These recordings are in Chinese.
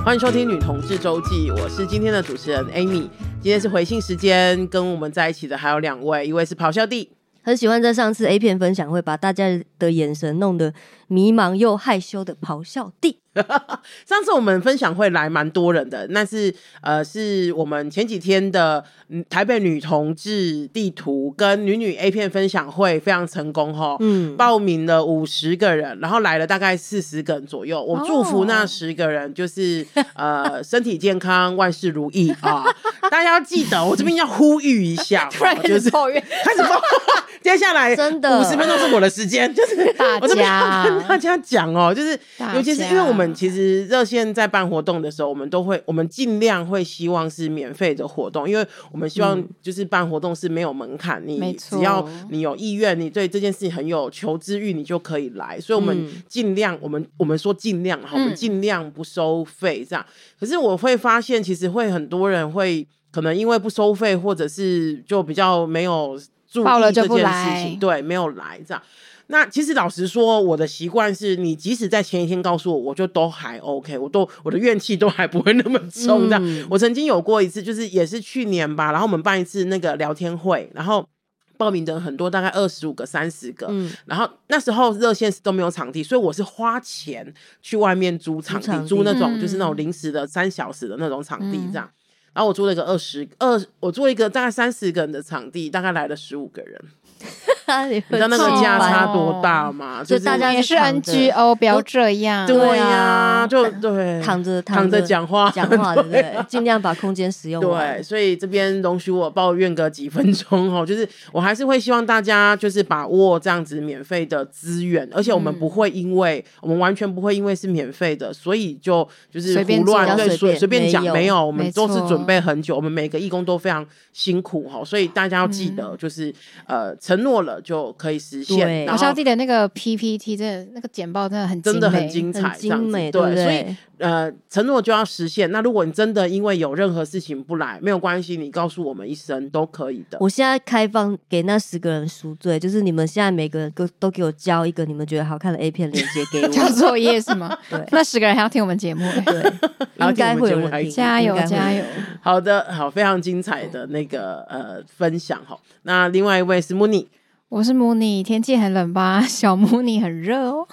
欢迎收听女同志周记，我是今天的主持人 Amy。今天是回信时间，跟我们在一起的还有2位，一位是咆哮帝， 很喜欢在上次 A 片分享会把大家的眼神弄得迷茫又害羞的咆哮帝。 上次我们分享会来蛮多人的，那是是我们前几天的台北女同志地图跟女 A 片分享会非常成功齁，报名了50个人，然后来了大概40个人左右。我祝福那10个人就是身体健康，万事如意啊！大家要记得，我这边要呼吁一下， 突然开始抱怨， 开始抱怨。接下来真的 50分钟是我的时间，就是我这边要跟大家讲哦，就是尤其是因为我们其实热线在办活动的时候，我们尽量会希望是免费的活动，因为我们希望就是办活动是没有门槛，你只要你有意愿，你对这件事情很有求知欲，你就可以来。所以我们尽量，我们说尽量，我们尽量不收费这样。可是我会发现，其实会很多人会可能因为不收费，或者是就比较没有注意这件事情，对，没有来这样。那其实老实说，我的习惯是，你即使在前一天告诉我，我就都还 OK， 我的怨气都还不会那么重这样。我曾经有过一次，就是也是去年吧，然后我们办一次那个聊天会，然后报名的人很多，大概25个、30个，然后那时候热线都没有场地，所以我是花钱去外面租场地，租那种就是那种临时的3小时的那种场地这样。然后我租了一个我租了一个大概30个人的场地，大概来了15个人。你知道那个价差多大吗？ 就大家也是 NGO， 不要这样。 对呀，就对，躺着讲话， 对不对？尽量把空间使用完。 对，所以这边容许我抱怨个几分钟哦，就是我还是会希望大家就是把握这样子免费的资源，而且我们不会我们完全不会因为是免费的，所以就是胡乱对随便讲，没有，我们都是准备很久，我们每个义工都非常辛苦哈，所以大家要记得就是承诺了就可以实现。 咆哮帝的那个 PPT 真的那个简报真的很精彩， 很精美，对，所以承诺就要实现。那如果你真的因为有任何事情不来，没有关系，你告诉我们一声都可以的。 我现在开放给那10个人赎罪，就是你们现在每个人都给我交一个你们觉得好看的 A 片链接给我， 交作业是吗？ 对， 那10个人还要听我们节目， 对，应该会有人听， 加油加油！ 好的，好，非常精彩的那个分享哈。那另外一位是 Mooney。 我是母尼，天气很冷吧？小母尼很热哦。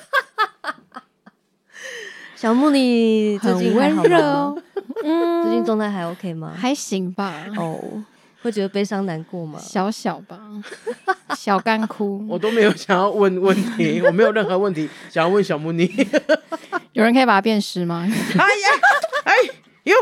小母尼最近很温热哦。 最近状态还 OK 吗？ 还行吧。 哦，会觉得悲伤难过吗？ 小吧，小干哭。 我都没有想要问问题，我没有任何问题想要问小母尼。 有人可以把它变湿吗？ 哎呀，哎。哟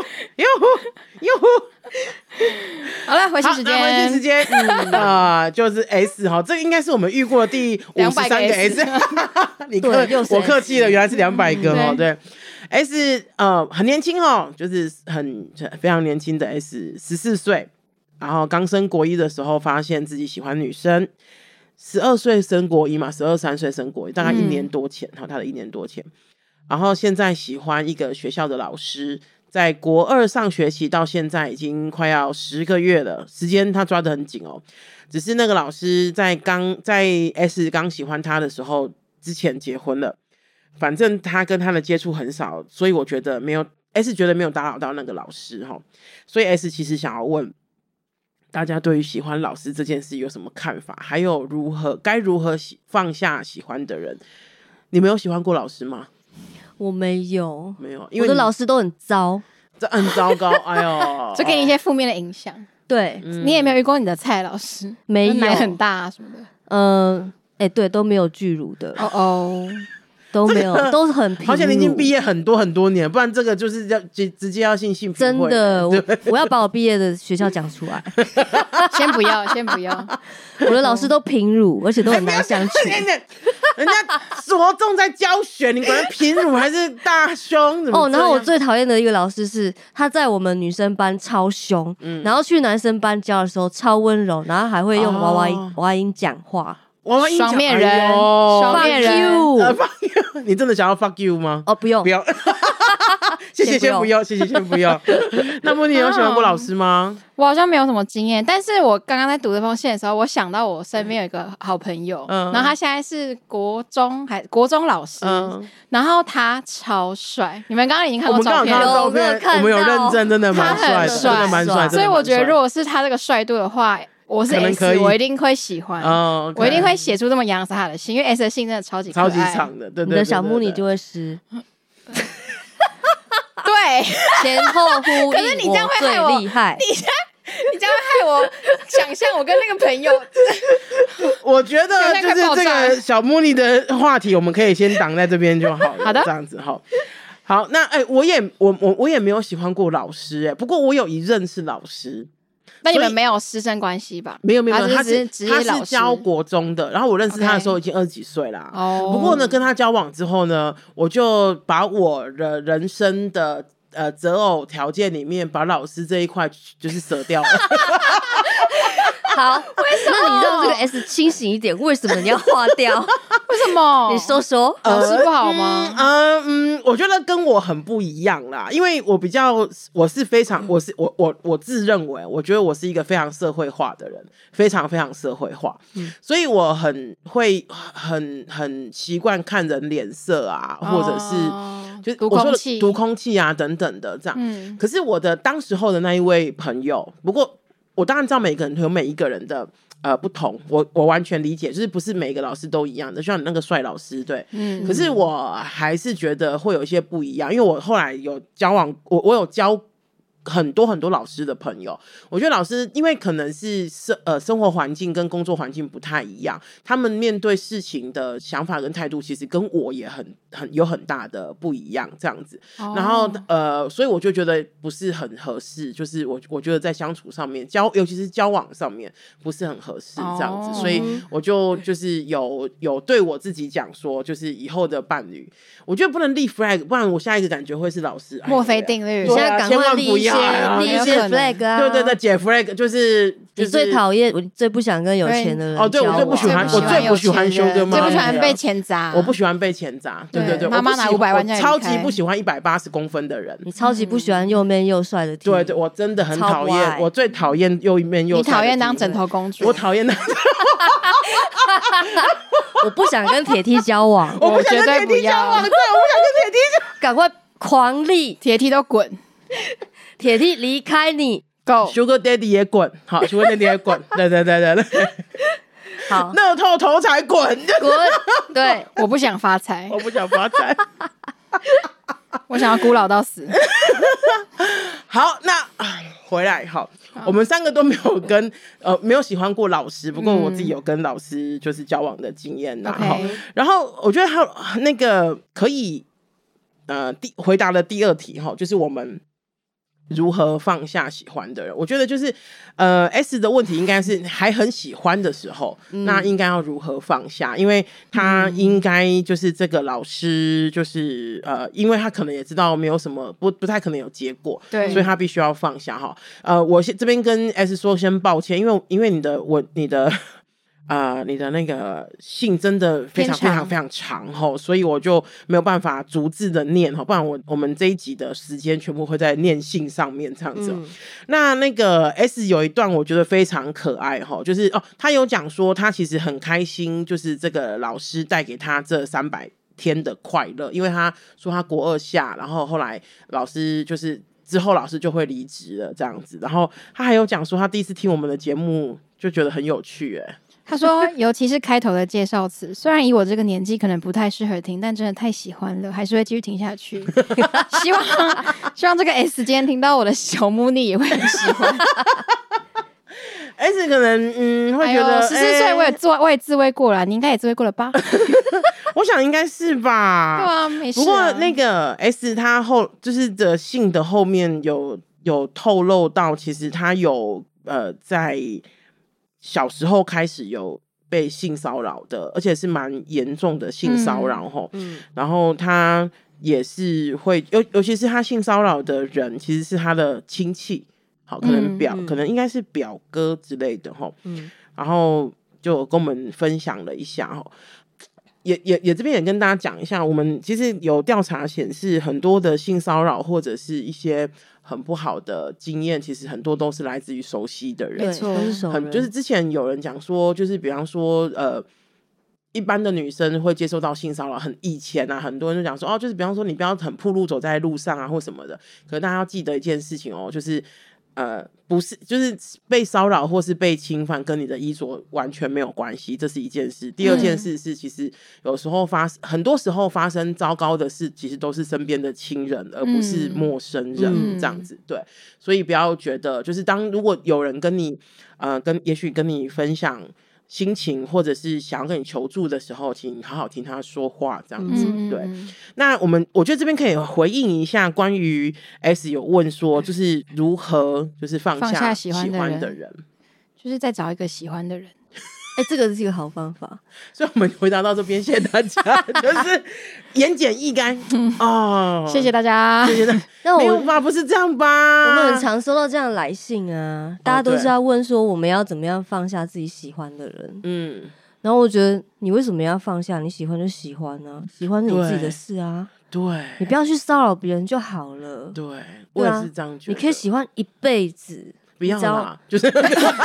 好了，回信时间， 就是 S 哈，这个应该是我们遇过的第53个 S， 我客气了，原来是200个哦，对 S 很年轻哦，就是非常年轻的 S， 14岁，然后刚升国1的时候发现自己喜欢女生，12岁升国1嘛，12、13岁升国1，大概1年多前，他的1年多前，然后现在喜欢一个学校的老师。在国2上学期到现在已经快要10个月了，时间他抓得很紧哦。只是那个老师在 S 刚喜欢他的时候之前结婚了，反正他跟他的接触很少，所以我觉得S 觉得没有打扰到那个老师齁。所以 S 其实想要问大家对于喜欢老师这件事有什么看法，还有该如何放下喜欢的人。你们有喜欢过老师吗？ 我没有， 因为我的老师都很糟， 这很糟糕，哎呦， 就给你一些负面的影响。 对， 你也没有遇过你的蔡老师， 没有， 奶很大什么的， 对，都没有巨乳的，都没有，都是很平乳。 好像你已经毕业很多年，不然这个就是要直接要性平会。 真的，我要把我毕业的学校讲出来。 先不要。 我的老师都平乳，而且都很难相处。 人家着重在教学，你管他平乳还是大胸？ 然后我最讨厌的一个老师是，他在我们女生班超凶，然后去男生班教的时候超温柔，然后还会用娃娃音讲话。 双面人，双面人， fuck you， 你真的想要 fuck you 吗？ 不用。 谢谢谢，先不用，谢谢，先不用。那么你有喜欢过老师吗？ 我好像没有什么经验，但是我刚刚在读这封信的时候，我想到我身边有一个好朋友，然后他现在是国中老师，然后他超帅。你们刚刚已经看过照片了，我们有认真，真的蛮帅的，真的蛮帅。 所以我觉得，如果是他这个帅度的话，我是 S， 我一定会喜欢，我一定会写出这么洋洋洒洒的信，因为 S 的信真的超级可爱， 超级长的，对对对， 你的小木你就会湿。 对， 前后呼应， 可是你这样会害我最厉害。 你这样会害我想象我跟那个朋友。 我觉得就是这个小木尼的话题，我们可以先挡在这边就好了。 好的， 这样子好。那我也没有喜欢过老师不过我有一任是老师。 那你们没有师生关系吧？ 没有，他是教国中的，然后我认识他的时候已经20几岁啦。不过呢，跟他交往之后呢，我就把我的人生的择偶条件里面，把老师这一块就是舍掉了。 好，那你让这个 S 清醒一点，为什么你要划掉？ 为什么？ 你说说， 老师不好吗？ 我觉得跟我很不一样啦，因为我自认为，我觉得我是一个非常社会化的人，非常非常社会化，所以我很习惯看人脸色啊，或者是就是读空气啊等等的这样。可是我的当时候的那一位朋友，不过我当然知道每个人有每一个人的不同，我完全理解，就是不是每一个老师都一样的，就像你那个帅老师，对，可是我还是觉得会有一些不一样，因为我后来有交往，我有交很多老师的朋友，我觉得老师因为可能是生活环境跟工作环境不太一样，他们面对事情的想法跟态度其实跟我也有很大的不一样这样子。然后所以我就觉得不是很合适，就是我觉得在相处上面尤其是交往上面不是很合适这样子。所以我就是有对我自己讲说，就是以后的伴侣我觉得不能立 flag， 不然我下一个感觉会是老师墨菲定律， 现在赶快立一些 flag 啊！ 对，解 flag 就是你最讨厌，我最不想跟有钱的人对，我最不喜欢修哥妈， 最不喜欢被钱砸， 我不喜欢被钱砸，对， 妈妈拿500万， 我超级不喜欢180公分的人， 你超级不喜欢又 man 又帅的 T， 对，我真的很讨厌，我最讨厌又 man 又帅的 T， 你讨厌当枕头公主， 我讨厌当。 我不想跟铁 T 交往， 我不想跟铁 T 交往，对，我不想跟铁 T 交往， 赶快狂立， 铁 T 都滚， 铁 T 离开你 ，Go Sugar Daddy 也滚，好 ，Sugar Daddy 也滚，对， 好， 乐透头彩滚， 对， 我不想发财， 我不想发财， 我想要孤老到死。 好，那回来好，我们3个都没有没有喜欢过老师，不过我自己有跟老师就是交往的经验然后我觉得还有那个可以回答的第2题就是我们如何放下喜欢的人。我觉得就是S 的问题应该是还很喜欢的时候，那应该要如何放下，因为他应该就是这个老师就是因为他可能也知道没有什么不太可能有结果， 对， 所以他必须要放下我这边跟 S 说先抱歉，因为你的那个信真的非常非常非常长所以我就没有办法逐字的念不然我们这一集的时间全部会在念信上面这样子那个 S 有一段我觉得非常可爱就是他有讲说他其实很开心，就是这个老师带给他这300天的快乐，因为他说他国2下，然后后来老师就是之后老师就会离职了这样子，然后他还有讲说他第一次听我们的节目就觉得很有趣他说尤其是开头的介绍词，虽然以我这个年纪可能不太适合听，但真的太喜欢了，还是会继续听下去。希望这个 S 今天听到我的小母女也会很喜欢。 S 可能会觉得 14岁我也自慰过了，你应该也自慰过了吧？ 我想应该是吧。 对啊，没事不过那个 S 他就是的信的后面有透露到，其实他有在小时候开始有被性骚扰的，而且是蛮严重的性骚扰然后他也是会尤其是他性骚扰的人其实是他的亲戚，可能应该是表哥之类的然后就跟我们分享了一下也这边也跟大家讲一下，我们其实有调查显示，很多的性骚扰或者是一些很不好的经验，其实很多都是来自于熟悉的人。 没错， 就是之前有人讲说，就是比方说一般的女生会接受到性骚扰，以前啊，很多人就讲说就是比方说你不要很暴露走在路上啊或什么的。可是大家要记得一件事情就是不是，就是被骚扰或是被侵犯跟你的衣着完全没有关系，这是一件事。第二件事是，其实有时候很多时候发生糟糕的事，其实都是身边的亲人，而不是陌生人这样子。对，所以不要觉得，就是如果有人跟你也许跟你分享心情，或者是想要跟你求助的时候，请好好听他说话，这样子。对，那我觉得这边可以回应一下，关于 S 有问说，就是如何就是放下喜欢的人， 就是再找一个喜欢的人。 这个是一个好方法。 所以我们回答到这边，谢谢大家，就是言简意赅谢谢大家， 谢谢大家。没有吧？不是这样吧？ 我们很常收到这样的来信啊，大家都是要问说我们要怎么样放下自己喜欢的人。然后我觉得你为什么要放下？你喜欢就喜欢啊，喜欢是你自己的事啊。 对， 你不要去骚扰别人就好了。 对，我也是这样觉得。 你可以喜欢一辈子， 不要啦，就是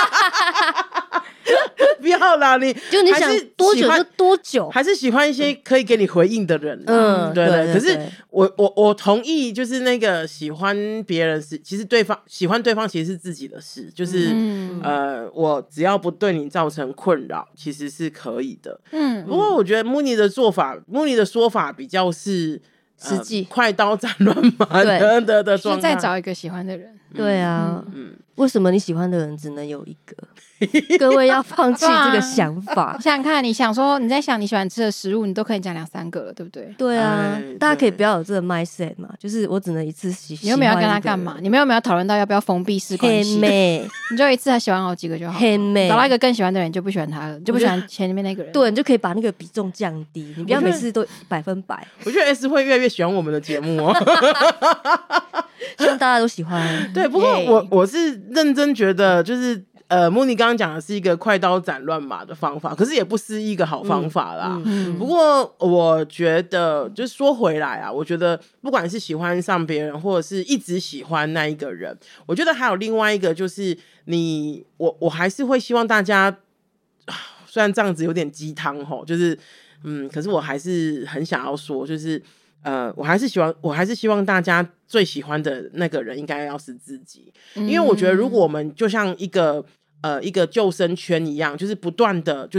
不要啦，你想多久就多久， 还是喜欢一些可以给你回应的人。对。可是我同意，就是那个喜欢别人是，其实喜欢对方其实是自己的事，就是我只要不对你造成困扰，其实是可以的。不过我觉得穆尼的说法比较是实际， 快刀斩乱麻的状态， 就再找一个喜欢的人。 对啊，为什么你喜欢的人只能有一个？各位要放弃这个想法。 想想看，你想说你在想你喜欢吃的食物，你都可以讲2-3个了，对不对？ 对啊，大家可以不要有这个 mindset 嘛，就是我只能一次喜欢。 你有没有要跟他干嘛？你们有没有讨论到要不要封闭式关系？你就一次还喜欢好几个就好。找到一个更喜欢的人，你就不喜欢他了，就不喜欢前面那个人。 对，你就可以把那个比重降低，你不要每次都100%。 我觉得 S 会越来越喜欢我们的节目希望大家都喜欢。 对，不过我是认真觉得，就是莫妮刚刚讲的是一个快刀斩乱麻的方法，可是也不是一个好方法啦。不过我觉得，就是说回来啊，我觉得不管是喜欢上别人，或者是一直喜欢那一个人，我觉得还有另外一个，就是我还是会希望大家，虽然这样子有点鸡汤吼，就是可是我还是很想要说，就是我还是希望大家最喜欢的那个人应该要是自己，因为我觉得如果我们就像一个救生圈一样，就是不断的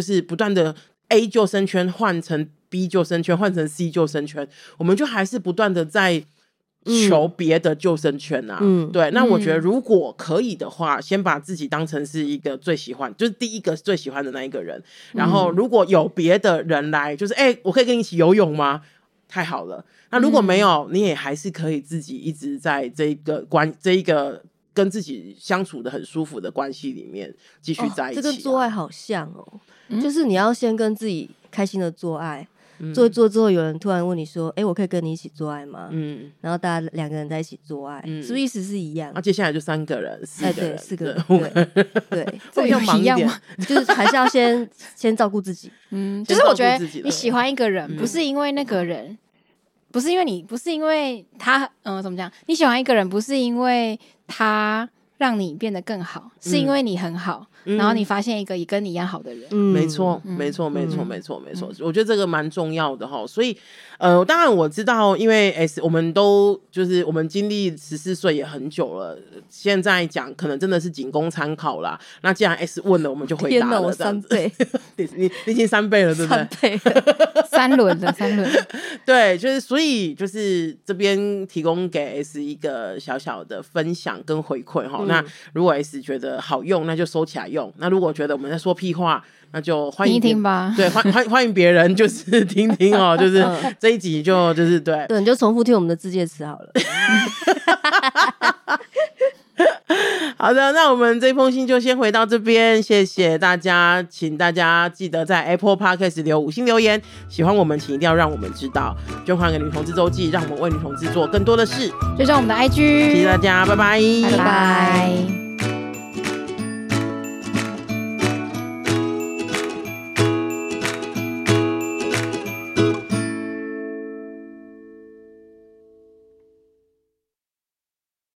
A 救生圈换成 B 救生圈换成 C 救生圈，我们就还是不断的在求别的救生圈啊。对，那我觉得如果可以的话，先把自己当成是一个最喜欢，就是第一个最喜欢的那一个人，然后如果有别的人来，就是我可以跟你一起游泳吗？太好了。那如果没有，你也还是可以自己一直在这一个跟自己相处的很舒服的关系里面继续在一起。 这跟做爱好像就是你要先跟自己开心的做爱，做一做之后，有人突然问你说：“我可以跟你一起做爱吗？”然后大家2个人在一起做爱，是不是意思是一样？ 接下来就3个人、4个人、 4个人，对， 这要忙一点， 就是还是要先照顾自己。 就是我觉得你喜欢一个人，不是因为那个人。不是因为他怎么讲？你喜欢一个人，不是因为他让你变得更好，是因为你很好，然后你发现一个也跟你一样好的人。 没错。我觉得这个蛮重要的哈。所以当然我知道，因为我们都就是我们经历14岁也很久了，现在讲可能真的是仅供参考啦。那既然 S 问了，我们就回答了。 天哪，我3倍， 你已经3倍了，对不对 ？3倍 ，3轮的3轮。 对，就是所以就是这边提供给 S 一个小小的分享跟回馈哈。那如果 S 觉得好用，那就收起来用；那如果觉得我们在说屁话，那就欢迎听一听吧。 对，欢迎别人就是听听哦，就是这一集就是对， 你就重复听我们的自介词好了。 好的，那我们这封信就先回到这边，谢谢大家，请大家记得在 Apple Podcast 留5星留言，喜欢我们请一定要让我们知道，捐款给女同志周记，让我们为女同志做更多的事， 追踪我们的 IG， 谢谢大家，拜拜， 拜拜。